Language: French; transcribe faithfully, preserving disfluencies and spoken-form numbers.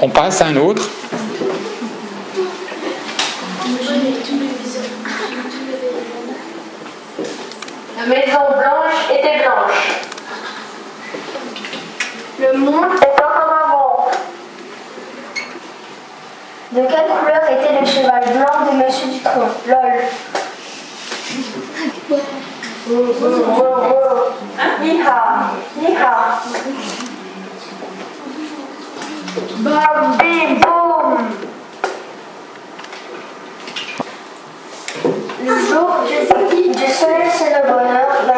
On passe à un autre. La maison blanche était blanche. Le monde était comme avant. De quelle couleur était le cheval blanc de Monsieur Dutronc? Lol. Hi-ha, hi-ha. Bam, bim, boum. Le jour du, du soleil, c'est le bonheur.